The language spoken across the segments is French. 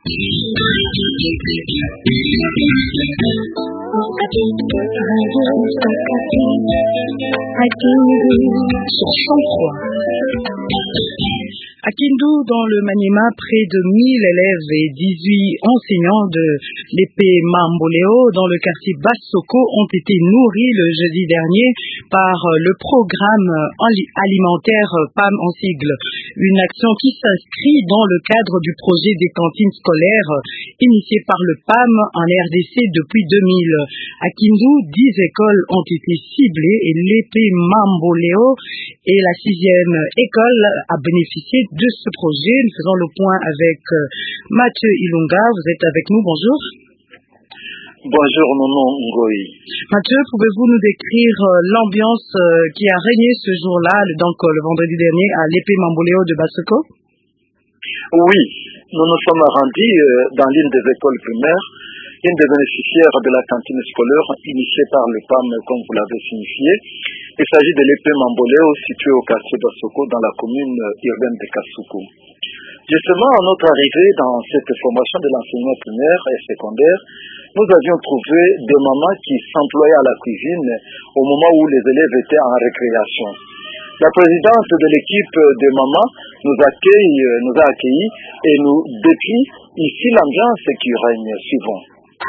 À Kindu, dans le Maniema, près de 1000 élèves et 18 enseignants de l'épée Mamboleo dans le quartier Bassoko ont été nourris le jeudi dernier par le programme alimentaire PAM en sigle. Une action qui s'inscrit dans le cadre du projet des cantines scolaires initié par le PAM en RDC depuis 2000. À Kindu, 10 écoles ont été ciblées et l'épée Mamboleo est la 6e école à bénéficier de ce projet. Nous faisons le point avec Mathieu Ilunga. Vous êtes avec nous, bonjour. Bonjour, Maman Ngoï. Mathieu, pouvez-vous nous décrire l'ambiance qui a régné ce jour-là, donc le vendredi dernier, à l'épée Mamboleo de Bassoko? Oui, nous nous sommes rendus dans l'une des écoles primaires, une des bénéficiaires de la cantine scolaire initiée par le PAM, comme vous l'avez signifié. Il s'agit de l'épée Mamboleo située au quartier Bassoko dans la commune urbaine de Kasuku. Justement, à notre arrivée dans cette formation de l'enseignement primaire et secondaire, nous avions trouvé des mamans qui s'employaient à la cuisine au moment où les élèves étaient en récréation. La présidente de l'équipe de mamans nous a accueillis et nous décrit ici l'ambiance qui règne suivant.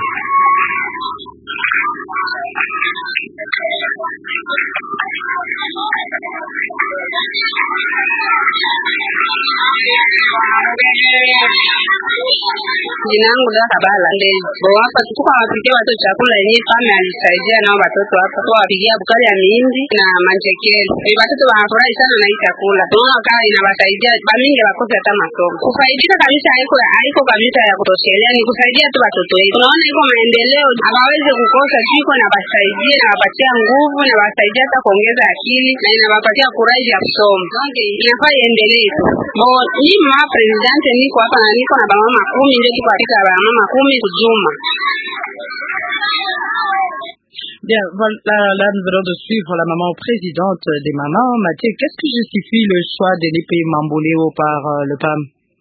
Jina langu la Kabala Ndezi. Hapa tuko wapikia watoto chakula yenyewe kama alisaidia nao watoto hapa kwa wapikia bukari ya mihindi na manjekeli. Watoto wanafurahi sana na hii chakula. Tunaona kama inawasaidia bamingi wakose hata masomo. Kufaidika kabisa haiko kabisa ya kutoshelea, ni kusaidia tu watoto wetu. Tunaona iko maendeleo, hawawezi kukosa jiko na basaidia na wapatia nguvu na wasaidia hata kuongeza akili na inawapatia kuraji ya kusoma. Donc inafaa iendelee tu. Ni mama president niko hapa na niko na mama 10 ndio tuko katika mama 10 kujuma. Bien, voilà, là nous venons de suivre la maman présidente des mamans. Mathieu, qu'est-ce qui justifie le choix de l'épée Mamboleo par le PAM?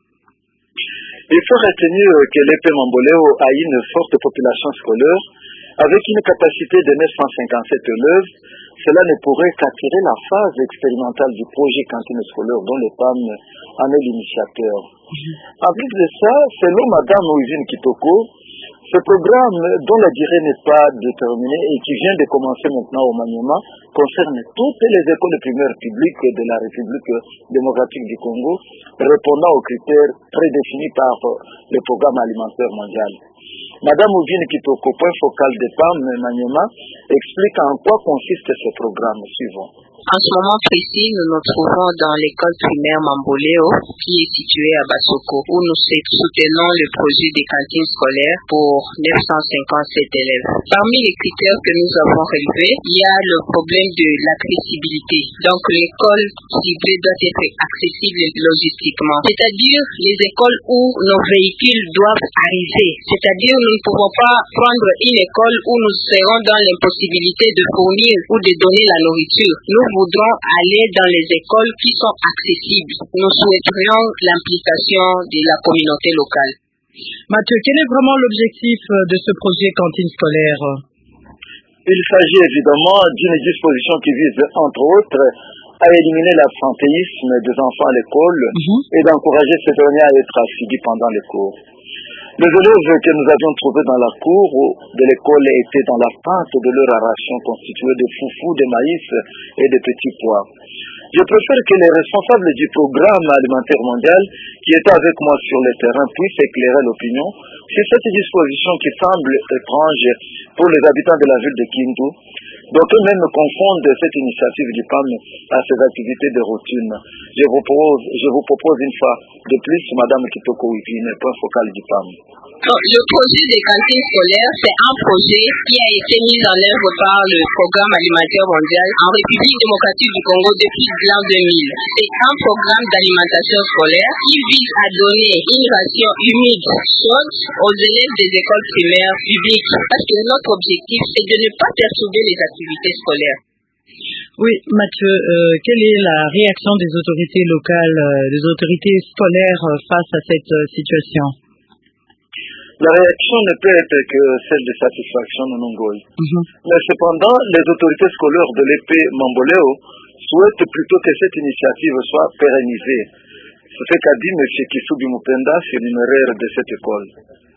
Il faut retenir que l'épée Mamboleo a une forte population scolaire avec une capacité de 957 élèves. Cela ne pourrait qu'attirer la phase expérimentale du projet cantine scolaire dont le PAM en est l'initiateur. En plus de ça, selon Madame Moïse Kitoko, ce programme dont la durée n'est pas déterminée et qui vient de commencer maintenant au Maniema concerne toutes les écoles primaires publiques de la République démocratique du Congo répondant aux critères prédéfinis par le programme alimentaire mondial. Madame Ouvine Kitoko, point focal de PAM Maniema, explique en quoi consiste ce programme suivant. En ce moment précis, nous nous trouvons dans l'école primaire Mamboleo, qui est située à Bassoko, où nous soutenons le projet des cantines scolaires pour 957 élèves. Parmi les critères que nous avons relevés, il y a le problème de l'accessibilité. Donc l'école ciblée doit être accessible logistiquement, c'est-à-dire les écoles où nos véhicules doivent arriver. C'est-à-dire nous ne pouvons pas prendre une école où nous serons dans l'impossibilité de fournir ou de donner la nourriture. Nous voudrons aller dans les écoles qui sont accessibles. Nous souhaiterions l'implication de la communauté locale. Mathieu, quel est vraiment l'objectif de ce projet cantine scolaire? Il s'agit évidemment d'une disposition qui vise, entre autres, à éliminer l'absentéisme des enfants à l'école et d'encourager ces derniers à être assidus pendant les cours. Les élèves que nous avions trouvés dans la cour de l'école étaient dans l'attente de leur ration constituée de foufou, de maïs et de petits pois. Je préfère que les responsables du programme alimentaire mondial qui étaient avec moi sur le terrain puissent éclairer l'opinion sur cette disposition qui semble étrange pour les habitants de la ville de Kindu. D'autres même confondent cette initiative du PAM à ses activités de routine. Je vous propose une fois de plus, Madame Kitoko Wipine, point focal du PAM. Le projet des cantines scolaires, c'est un projet qui a été mis en œuvre par le Programme alimentaire mondial en République démocratique du Congo depuis l'an 2000. C'est un programme d'alimentation scolaire qui vise à donner une ration humide, chaude aux élèves des écoles primaires publiques. Parce que notre objectif, c'est de ne pas perturber les activités scolaires. Oui, Mathieu, quelle est la réaction des autorités locales, des autorités scolaires face à cette situation? La réaction ne peut être que celle de satisfaction de Nungoi. Mais cependant, les autorités scolaires de l'EP Mamboleo souhaitent plutôt que cette initiative soit pérennisée. C'est ce qu'a dit M. Kisubi Mupenda sur l'numéraire de cette école.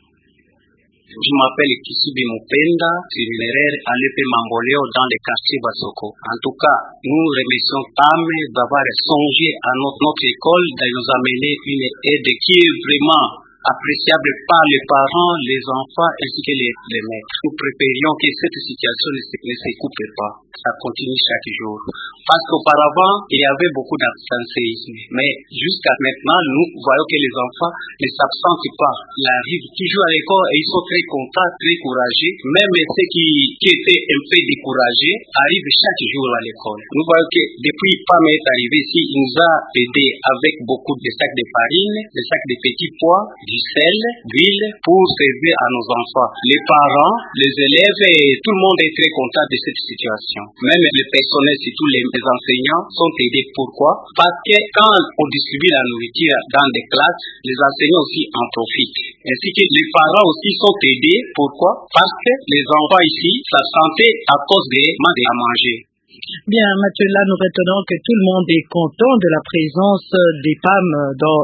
Je m'appelle Kisubi Mupenda, numéraire à l'EP Mamboleo dans le quartier Basoko. En tout cas, nous remercions PAM d'avoir songé à notre école, de nous amener une aide qui est vraiment appréciable par les parents, les enfants ainsi que les maîtres. Nous préférions que cette situation ne se coupe pas. Ça continue chaque jour. Parce qu'auparavant, il y avait beaucoup d'absentéisme. Mais jusqu'à maintenant, nous voyons que les enfants ne s'absentent pas. Ils arrivent toujours à l'école et ils sont très contents, très courageux. Même ceux qui étaient un peu découragés arrivent chaque jour à l'école. Nous voyons que depuis PAM est arrivé ici, il nous a aidés avec beaucoup de sacs de farine, des sacs de petits pois, du sel, d'huile pour servir à nos enfants. Les parents, les élèves et tout le monde est très content de cette situation. Même le personnel, surtout les enseignants, sont aidés. Pourquoi? Parce que quand on distribue la nourriture dans des classes, les enseignants aussi en profitent. Ainsi que les parents aussi sont aidés. Pourquoi? Parce que les enfants ici s'absentaient à cause des manques à manger. Bien, Mathieu, là, nous retenons que tout le monde est content de la présence des PAM dans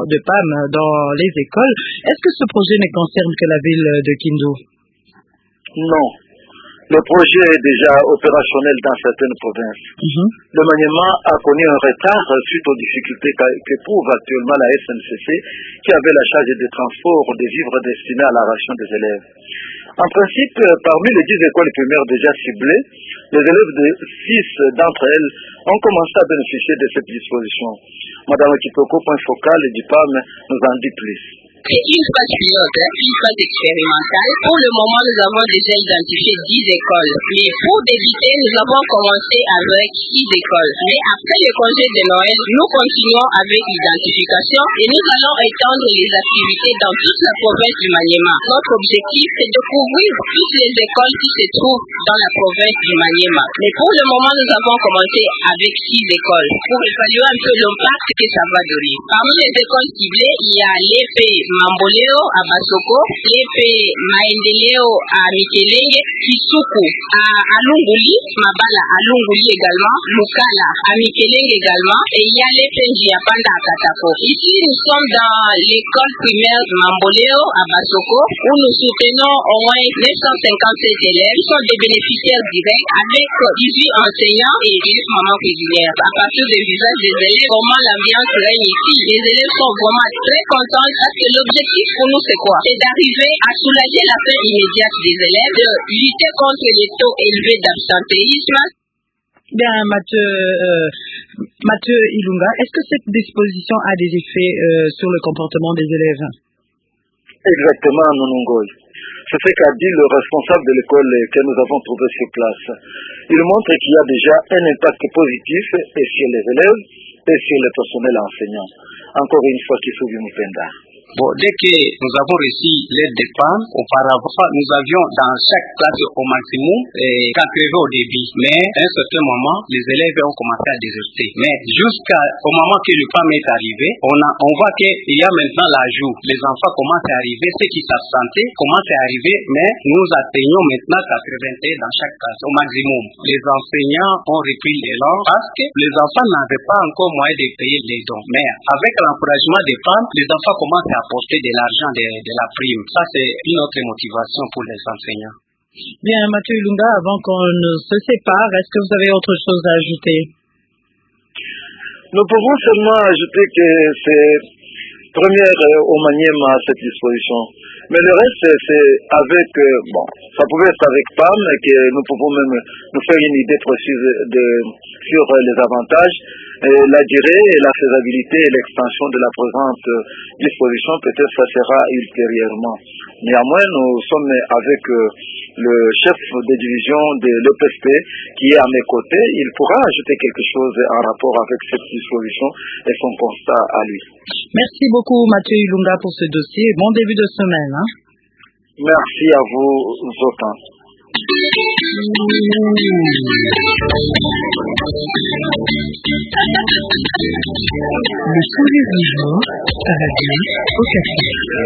les écoles. Est-ce que ce projet ne concerne que la ville de Kindu? Non. Le projet est déjà opérationnel dans certaines provinces. Le Maniema a connu un retard suite aux difficultés qu'éprouve actuellement la SNCC, qui avait la charge des transports des vivres destinés à la ration des élèves. En principe, parmi les 10 écoles primaires déjà ciblées, les élèves de 6 d'entre elles ont commencé à bénéficier de cette disposition. Madame Kitoko, point focal du PAM, nous en dit plus. C'est une phase pilote, une phase expérimentale. Pour le moment, nous avons déjà identifié 10 écoles. Mais pour débuter, nous avons commencé avec 6 écoles. Mais après le congé de Noël, nous continuons avec l'identification et nous allons étendre les activités dans toute la province du Maniema. Notre objectif, c'est de couvrir toutes les écoles qui se trouvent dans la province du Maniema. Mais pour le moment, nous avons commencé avec 6 écoles pour évaluer un peu l'impact que ça va donner. Parmi les écoles ciblées, il y a l'EP Mamboleo à Basoko, l'EP Maendeleo à Mikelenge, Kisuku à Lunguli, Mabala à Lunguli également, Lukala à Mikelenge également, et il y a l'EP Njiapanda à Katako. Ici, nous sommes dans l'école primaire Mamboleo à Basoko, où nous soutenons au moins 957 élèves qui sont des bénéficiaires directs avec 18 enseignants et 10 mamans cuisinières. À partir des visages des élèves, comment l'ambiance règne ici. Les élèves sont vraiment très contents parce que l'objectif pour nous, c'est quoi? C'est d'arriver à soulager la faim immédiate des élèves, de lutter contre les taux élevés d'absentéisme. Bien, Mathieu Ilunga, est-ce que cette disposition a des effets sur le comportement des élèves? Exactement, Nonongoi. C'est ce qu'a dit le responsable de l'école que nous avons trouvé sur place. Il montre qu'il y a déjà un impact positif sur les élèves et sur le personnel enseignant. Encore une fois, Kisubi Mupenda. Bon, dès que nous avons reçu l'aide des PAM, auparavant, nous avions dans chaque classe au maximum 80 au début. Mais à un certain moment, les élèves ont commencé à déserter. Mais jusqu'au moment que le PAM est arrivé, on voit qu'il y a maintenant l'ajout. Les enfants commencent à arriver, ceux qui s'absentaient commencent à arriver, mais nous atteignons maintenant 81 dans chaque classe au maximum. Les enseignants ont repris l'élan parce que les enfants n'avaient pas encore moyen de payer les dons. Mais avec l'encouragement des PAM, les enfants commencent à apporter de l'argent de la prime. Ça, c'est une autre motivation pour les enseignants. Bien, Mathieu Ilunga, avant qu'on se sépare, est-ce que vous avez autre chose à ajouter? Nous pouvons seulement ajouter que c'est première au Maniema cette disposition. Mais le reste, c'est avec, ça pouvait être avec PAM, que nous pouvons même nous faire une idée précise sur les avantages, la durée, la faisabilité et l'extension de la présente disposition. Peut-être ça sera ultérieurement. Néanmoins, nous sommes avec le chef de division de l'EPSP qui est à mes côtés. Il pourra ajouter quelque chose en rapport avec cette disposition et son constat à lui. Merci beaucoup, Mathieu Ilunga, pour ce dossier. Bon début de semaine. Merci à vous autant. Le sourire du jour, radio au café.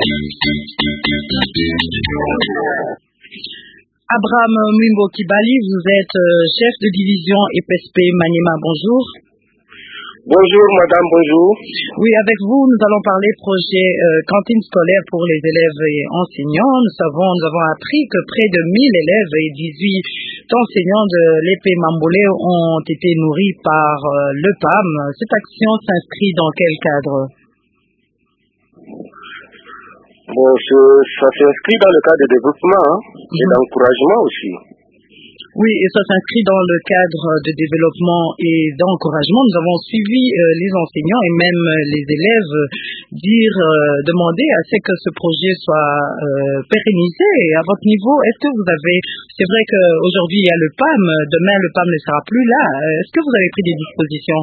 Abraham Mwimbo Kibali, vous êtes chef de division EPSP Maniema. Bonjour. Bonjour madame, bonjour. Oui, avec vous, nous allons parler projet cantine scolaire pour les élèves et enseignants. Nous avons appris que près de 1000 élèves et 18 enseignants de l'EP Mamboléo ont été nourris par le PAM. Cette action s'inscrit dans quel cadre? Bon, ça s'inscrit dans le cadre de développement et d'encouragement aussi. Oui, et ça s'inscrit dans le cadre de développement et d'encouragement. Nous avons suivi les enseignants et même les élèves demander à ce que ce projet soit pérennisé. Et à votre niveau, est-ce que c'est vrai qu'aujourd'hui il y a le PAM, demain le PAM ne sera plus là. Est-ce que vous avez pris des dispositions?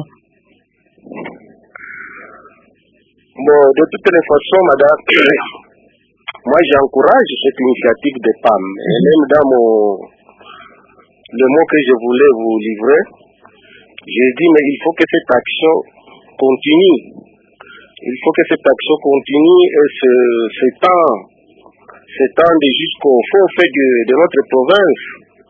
Bon, de toutes les façons, madame, moi j'encourage cette initiative de PAM. Et même dans le mot que je voulais vous livrer, j'ai dit mais il faut que cette action continue. Il faut que cette action continue et s'étende jusqu'au fond fait de notre province.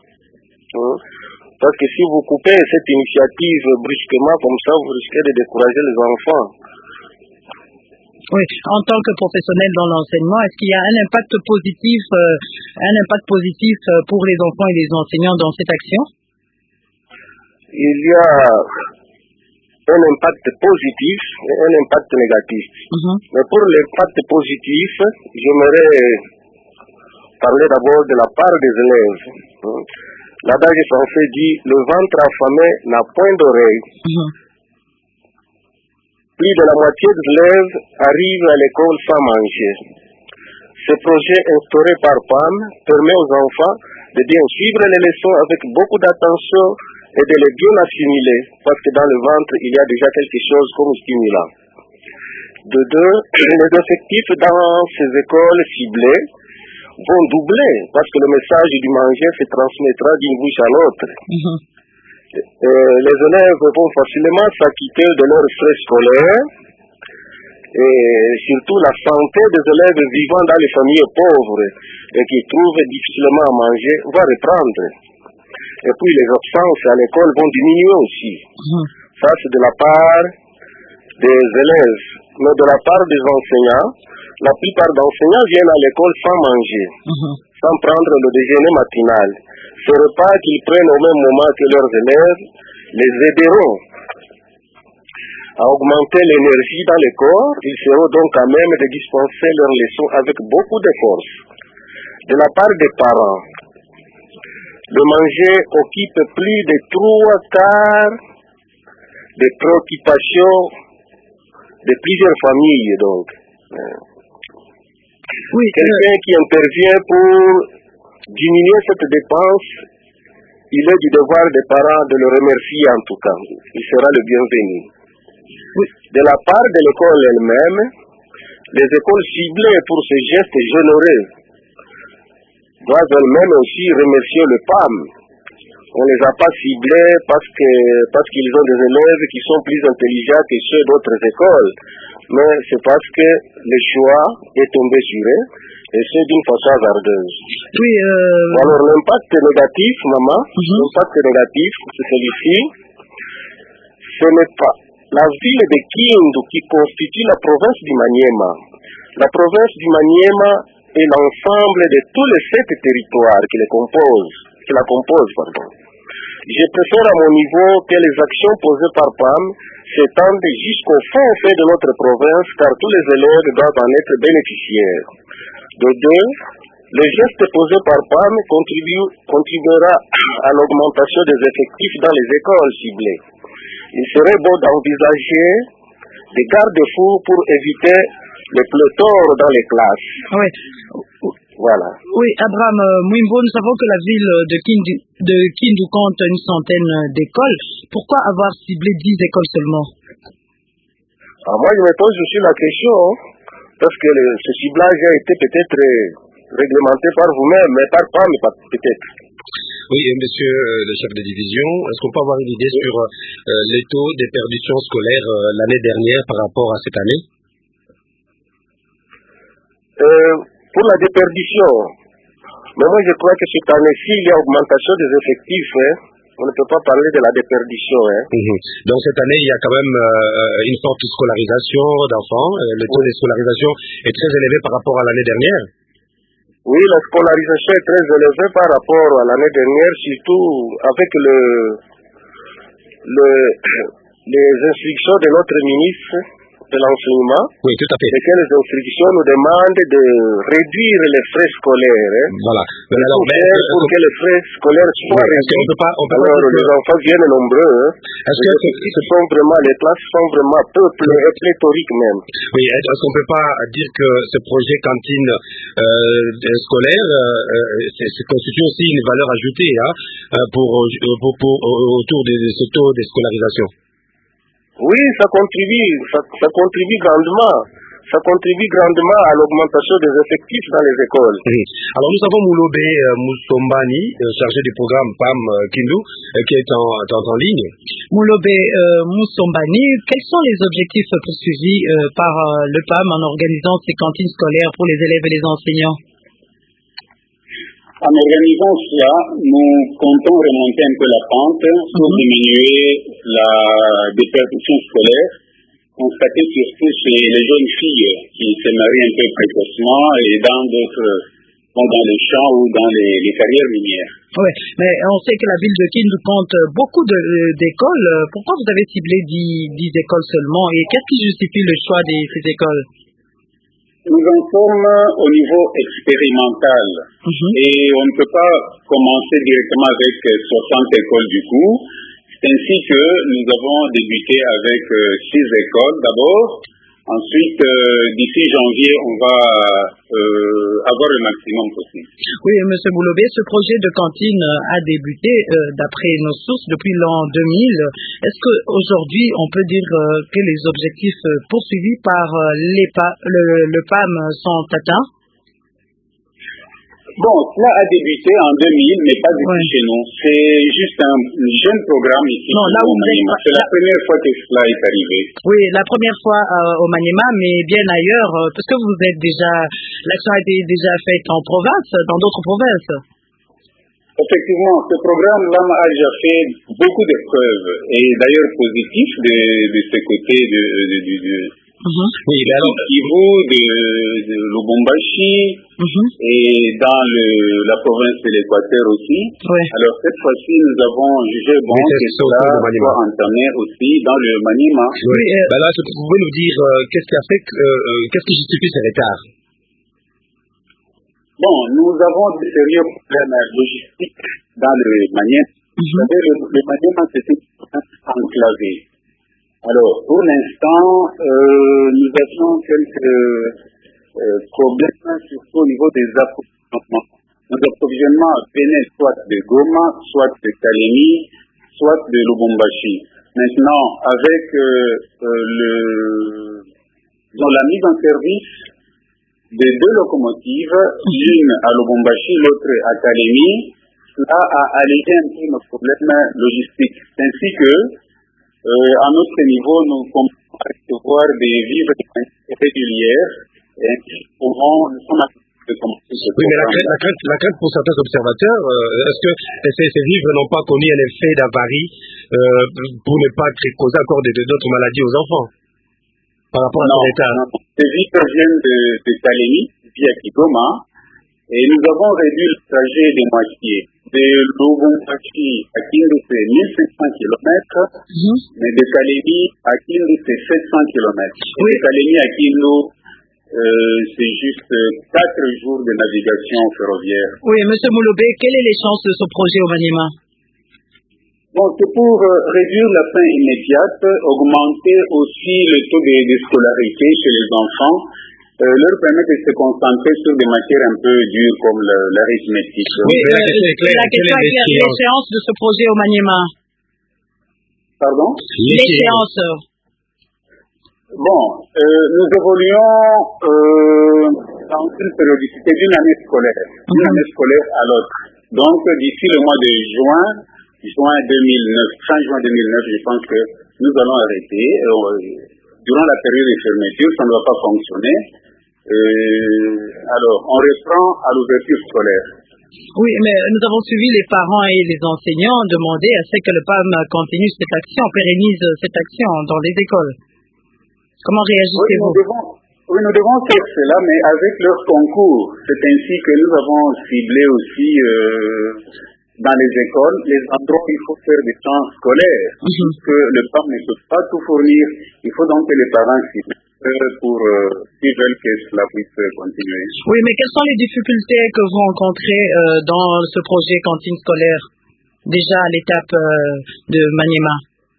Parce que si vous coupez cette initiative brusquement comme ça, vous risquez de décourager les enfants. Oui, en tant que professionnel dans l'enseignement, est-ce qu'il y a un impact positif pour les enfants et les enseignants dans cette action? Il y a un impact positif et un impact négatif. Mais pour l'impact positif, j'aimerais parler d'abord de la part des élèves. L'adage français dit « le ventre affamé n'a point d'oreille ». Plus de la moitié des élèves arrivent à l'école sans manger. Ce projet instauré par PAM permet aux enfants de bien suivre les leçons avec beaucoup d'attention et de les bien assimiler, parce que dans le ventre, il y a déjà quelque chose comme stimulant. De deux, les effectifs dans ces écoles ciblées vont doubler, parce que le message du manger se transmettra d'une bouche à l'autre. Les élèves vont facilement s'acquitter de leur stress scolaire et surtout la santé des élèves vivant dans les familles pauvres et qui trouvent difficilement à manger va reprendre. Et puis les absences à l'école vont diminuer aussi. Ça c'est de la part des élèves. Mais de la part des enseignants, la plupart d'enseignants viennent à l'école sans manger, sans prendre le déjeuner matinal. Ce repas qu'ils prennent au même moment que leurs élèves les aideront à augmenter l'énergie dans le corps. Ils seront donc à même de dispenser leurs leçons avec beaucoup de force. De la part des parents, le manger occupe plus de 3/4 des préoccupations de plusieurs familles. Donc, oui, quelqu'un qui intervient pour diminuer cette dépense, il est du devoir des parents de le remercier en tout cas. Il sera le bienvenu. Oui. De la part de l'école elle-même, les écoles ciblées pour ce geste généreux doivent elles-mêmes aussi remercier le PAM. On ne les a pas ciblés parce qu'ils ont des élèves qui sont plus intelligents que ceux d'autres écoles, mais c'est parce que le choix est tombé sur eux, et c'est d'une façon hasardeuse. Oui, Alors l'impact négatif, maman, l'impact négatif, c'est celui-ci. Ce n'est pas la ville de Kindu qui constitue la province du Maniema. La province du Maniema est l'ensemble de tous les 7 territoires qui la composent. Je préfère à mon niveau que les actions posées par PAM s'étendent jusqu'au fond fait de notre province, car tous les élèves doivent en être bénéficiaires. De deux, le geste posé par PAM contribuera à l'augmentation des effectifs dans les écoles ciblées. Il serait bon d'envisager des garde-fous pour éviter les pléthores dans les classes. Oui. Voilà. Oui, Abraham Mwimbo, nous savons que la ville de Kindu compte une centaine d'écoles. Pourquoi avoir ciblé 10 écoles seulement? Moi, je me pose aussi la question, parce que ce ciblage a été peut-être réglementé par vous-même, mais par pas, mais peut-être. Oui, et monsieur le chef de division, est-ce qu'on peut avoir une idée sur les taux des perditions scolaires l'année dernière par rapport à cette année? Pour la déperdition, mais moi je crois que cette année-ci, il y a augmentation des effectifs. On ne peut pas parler de la déperdition. Donc cette année, il y a quand même une forte scolarisation d'enfants. Le taux de scolarisation est très élevé par rapport à l'année dernière. Oui, la scolarisation est très élevée par rapport à l'année dernière, surtout avec les instructions de notre ministre de l'enseignement. Oui, tout à fait. Lesquelles instructions nous demandent de réduire les frais scolaires. Voilà. Pour que les frais scolaires soient réduits. Alors, les enfants viennent nombreux. Les classes sont vraiment peuplées et pléthoriques même. Oui, est-ce qu'on ne peut pas dire que ce projet cantine scolaire constitue aussi une valeur ajoutée autour de ce taux de scolarisation? Oui, ça contribue grandement. Ça contribue grandement à l'augmentation des effectifs dans les écoles. Oui. Alors nous avons Moulobe Moussombani, chargé du programme PAM Kindu, qui est en ligne. Moulobe Moussombani, quels sont les objectifs poursuivis par le PAM en organisant ces cantines scolaires pour les élèves et les enseignants? En organisant cela, nous comptons remonter un peu la pente pour diminuer la déperdition scolaire, constatée surtout chez les jeunes filles qui se marient un peu précocement et dans les champs ou dans les carrières minières. Oui, mais on sait que la ville de Kindu compte beaucoup d'écoles. Pourquoi vous avez ciblé 10 écoles seulement et qu'est-ce qui justifie le choix de ces écoles? Nous en sommes au niveau expérimental et on ne peut pas commencer directement avec 60 écoles du coup. C'est ainsi que nous avons débuté avec 6 écoles d'abord. Ensuite, d'ici janvier, on va avoir le maximum possible. Oui, M. Moulobe, ce projet de cantine a débuté, d'après nos sources, depuis l'an 2000. Est-ce qu'aujourd'hui, on peut dire que les objectifs poursuivis par le PAM sont atteints? Bon, cela a débuté en 2000, mais pas depuis chez nous. C'est juste un jeune programme ici. Non, là où c'est la première fois que cela est arrivé. Oui, la première fois au Maniema, mais bien ailleurs, parce que l'action a été déjà faite en province, dans d'autres provinces. Effectivement, ce programme-là a déjà fait beaucoup de preuves, et d'ailleurs positifs de ce côté Oui, mais alors Kivu, de Lubumbashi et dans la province de l'Équateur aussi. Oui. Alors cette fois-ci, nous avons jugé bon que cela soit entamé aussi dans le Maniema. Oui. Là, vous pouvez nous dire qu'est-ce qui justifie ce retard? Bon, nous avons des sérieux problèmes logistiques dans le Maniema. Vous savez, le Maniema, c'était enclavé. Alors, pour l'instant, nous avons quelques problèmes, surtout au niveau des approvisionnements. Nos approvisionnements venaient soit de Goma, soit de Kalemi, soit de Lubumbashi. Maintenant, avec la mise en service de 2 locomotives, l'une à Lubumbashi, l'autre à Kalemi, cela a allégé un peu nos problèmes logistiques. Ainsi que, à notre niveau, nous commençons à recevoir des vivres régulières et nous sommes à commencer ce Oui, mais la crainte pour certains observateurs, est-ce que ces vivres n'ont pas connu un effet d'avarie pour ne pas causer encore d'autres maladies aux enfants par rapport à cet état? Ces vivres viennent de Kalemi, via Kigoma, et nous avons réduit le trajet de moitié. De Lubumbashi à Kindu, c'est 1500 km, mais de Kalemi à Kindu, c'est 700 km. Oui. De Kalemi à Kindu, c'est juste 4 jours de navigation ferroviaire. Oui, M. Moulobe, quelles sont les chances de ce projet au Maniema? Bon, c'est pour réduire la faim immédiate, augmenter aussi le taux de scolarité chez les enfants, leur permettre de se concentrer sur des matières un peu dures comme l'arithmétique. Oui, la question est l'échéance de ce projet au Maniema. Pardon? L'échéance. Bon, nous évoluons dans une périodicité d'une année scolaire à l'autre. Donc, d'ici le mois de fin juin 2009, je pense que nous allons arrêter. Durant la période de fermeture, ça ne va pas fonctionner. Alors, on reprend à l'ouverture scolaire. Oui, mais nous avons suivi les parents et les enseignants demander à ce que le PAM continue cette action, pérennise cette action dans les écoles. Comment réagissez-vous? Oui, nous devons faire cela, mais avec leur concours. C'est ainsi que nous avons ciblé aussi dans les écoles les endroits où il faut faire des temps scolaires. Puisque le PAM ne peut pas tout fournir. Il faut donc que les parents ciblent pour s'ils veulent que cela puisse continuer. Oui, mais quelles sont les difficultés que vous rencontrez dans ce projet cantine scolaire, déjà à l'étape de Maniema?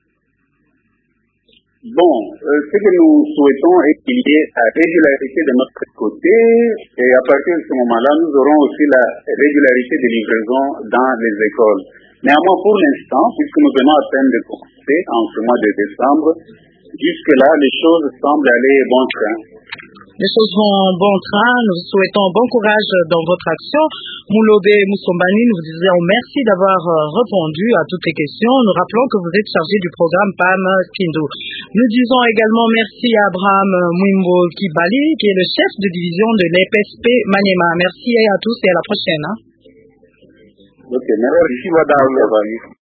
Bon, ce que nous souhaitons est qu'il y ait la régularité de notre côté, et à partir de ce moment-là, nous aurons aussi la régularité des livraisons dans les écoles. Néanmoins, pour l'instant, puisque nous venons à peine de commencer en ce mois de décembre, jusque-là, les choses semblent aller bon train. Les choses vont bon train. Nous vous souhaitons bon courage dans votre action. Moulobe Moussombani, nous vous disons merci d'avoir répondu à toutes les questions. Nous rappelons que vous êtes chargé du programme PAM Kindu. Nous disons également merci à Abraham Mwimbo Kibali, qui est le chef de division de l'EPSP Maniema. Merci à tous et à la prochaine. Ok, merci madame.